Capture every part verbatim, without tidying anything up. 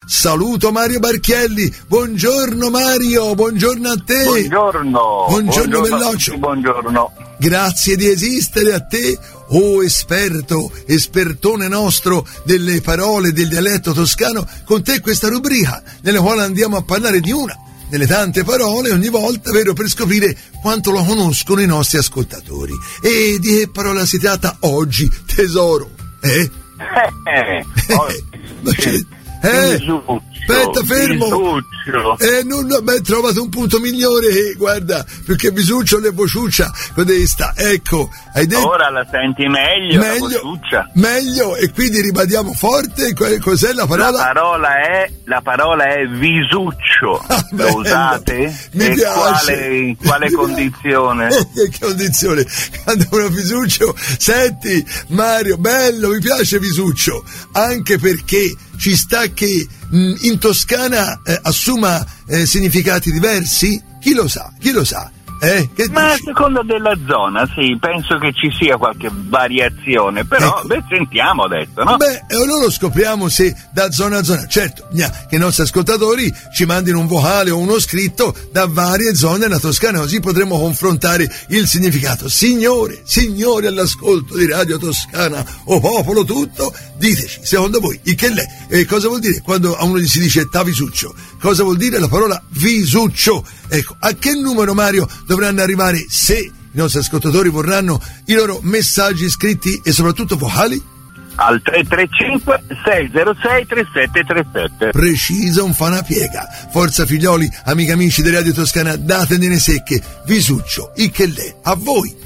Saluto Mario Barchielli, buongiorno Mario, buongiorno a te. Buongiorno. Buongiorno Belloccio. Buongiorno. Grazie di esistere a te, oh esperto, espertone nostro delle parole del dialetto toscano. Con te questa rubrica, nella quale andiamo a parlare di una delle tante parole ogni volta, vero, per scoprire quanto lo conoscono i nostri ascoltatori. E di che parola si tratta oggi, tesoro? Eh? Eh, eh. Eh, aspetta, fermo. Eh, non ho ben trovato un punto migliore, eh, guarda, perché Visuccio le vociuccia, codesta, ecco, hai detto. Ora la senti meglio, meglio, la vociuccia. Meglio, e quindi ribadiamo forte, cos'è la parola? La parola è, la parola è Visuccio. Ah, lo usate? Mi e piace. Quale, in quale condizione? Oh, che condizione? Quando uno Visuccio, senti, Mario, bello, mi piace Visuccio, anche perché ci sta che mh, in Toscana eh, assuma eh, significati diversi? Chi lo sa? Chi lo sa? Eh? Che Ma dici? a seconda della zona, sì, penso che ci sia qualche variazione, però ecco. beh, sentiamo adesso, no? Beh, e allora lo scopriamo se da zona a zona. Certo, gna, che i nostri ascoltatori ci mandino un vocale o uno scritto da varie zone della Toscana, così potremo confrontare il significato. Signore, signori all'ascolto di Radio Toscana, o popolo tutto, diteci, secondo voi, il che l'è? E cosa vuol dire quando a uno gli si dice Tavisuccio? Cosa vuol dire la parola Visuccio? Ecco, a che numero, Mario, dovranno arrivare se i nostri ascoltatori vorranno i loro messaggi scritti e soprattutto vocali? Al tre tre cinque sei zero sei tre sette tre sette. Precisa, un fa una piega. Forza figlioli, amici amici di Radio Toscana, datene secche. Visuccio, il che l'è? A voi.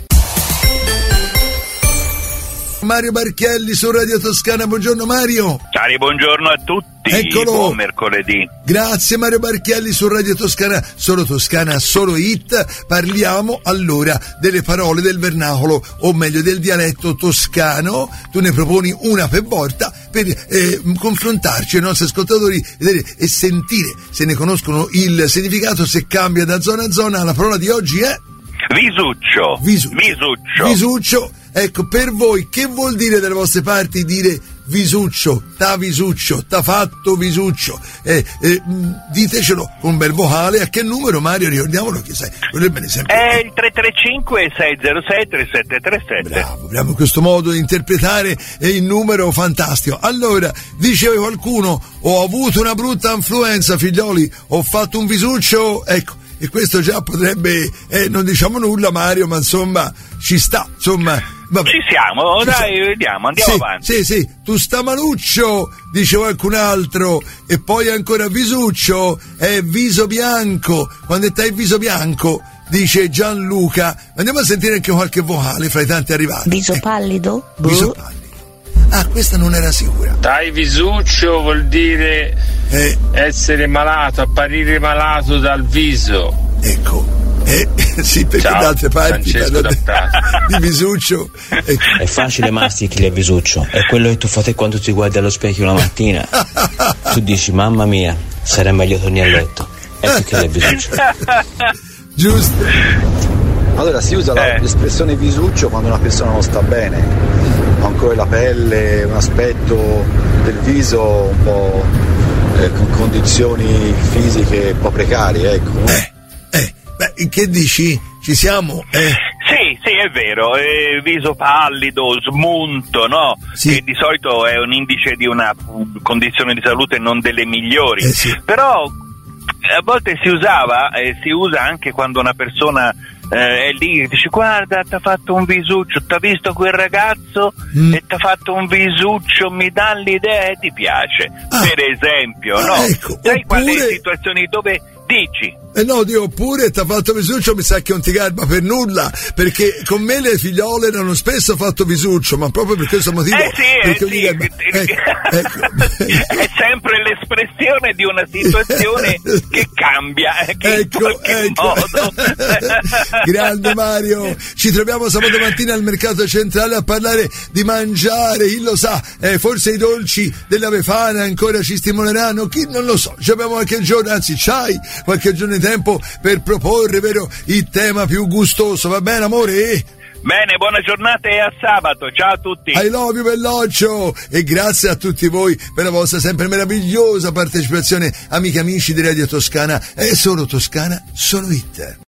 Mario Barchielli su Radio Toscana, buongiorno Mario. Cari, buongiorno a tutti. Eccolo. Buon mercoledì. Grazie Mario Barchielli su Radio Toscana, solo Toscana, solo hit. Parliamo allora delle parole del vernacolo, o meglio del dialetto toscano. Tu ne proponi una per volta per eh, confrontarci ai nostri ascoltatori vedere, e sentire se ne conoscono il significato, se cambia da zona a zona. La parola di oggi è Visuccio. Visuccio. Visuccio. Visuccio. Ecco, per voi che vuol dire dalle vostre parti dire Visuccio, t'ha Visuccio, t'ha fatto Visuccio? Eh, eh, ditecelo con un bel vocale. A che numero, Mario? Ricordiamolo che sai, vorrebbe sempre. È il tre tre cinque sei zero sei tre sette tre sette. Bravo, abbiamo questo modo di interpretare il numero fantastico. Allora, diceva qualcuno, ho avuto una brutta influenza, figlioli, ho fatto un Visuccio, ecco. E questo già potrebbe, eh, non diciamo nulla Mario, ma insomma ci sta, insomma. Vabbè. Ci siamo, Ci dai, siamo. vediamo, andiamo sì, avanti. Sì, sì, tu sta maluccio, dice qualcun altro, e poi ancora Visuccio, è viso bianco, quando stai viso bianco, dice Gianluca. Andiamo a sentire anche qualche vocale fra i tanti arrivati. Viso eh. pallido? Viso pallido. Ah, questa non era sicura. Dai, Visuccio vuol dire eh. essere malato, apparire malato dal viso. Ecco. Eh, sì, perché Ciao, da altre parti Francesco di, di Visuccio. Ecco. È facile mastichi il Visuccio, è quello che tu fai quando ti guardi allo specchio la mattina. Tu dici, mamma mia, sarà meglio tornare a letto. Ecco che è il Visuccio. Giusto. Allora si usa la, eh. l'espressione Visuccio quando una persona non sta bene, ancora la pelle, un aspetto del viso un po' eh, con condizioni fisiche un po' precarie, ecco. Eh, eh, beh, che dici? Ci siamo? Eh. Sì, sì, è vero, eh, viso pallido, smunto, no? Sì. Che di solito è un indice di una condizione di salute non delle migliori. Eh sì. Però a volte si usava e si usa anche quando una persona eh, è lì e dice guarda, t'ha fatto un Visuccio, t'ha visto quel ragazzo mm. e t'ha fatto un Visuccio, mi dà l'idea e ti piace. Ah. Per esempio, Ah, no? ecco. Sai Oppure... quali situazioni dove dici? Eh no, Dio, oppure t'ha fatto Visuccio, mi sa che non ti garba per nulla, perché con me le figliole hanno spesso fatto Visuccio, ma proprio per questo motivo. Eh sì, eh sì. Garba... ecco, ecco. È sempre l'espressione di una situazione che cambia, che ecco, in qualche ecco. modo. Grande Mario, ci troviamo sabato mattina al mercato centrale a parlare di mangiare, chi lo sa, eh, forse i dolci della Befana ancora ci stimoleranno, chi non lo so, ci abbiamo qualche giorno, anzi c'hai qualche giorno di tempo per proporre, vero, il tema più gustoso, va bene amore? Bene, buona giornata e a sabato, ciao a tutti. I love you Belloccio, e grazie a tutti voi per la vostra sempre meravigliosa partecipazione, amiche e amici di Radio Toscana. È solo Toscana, solo hit.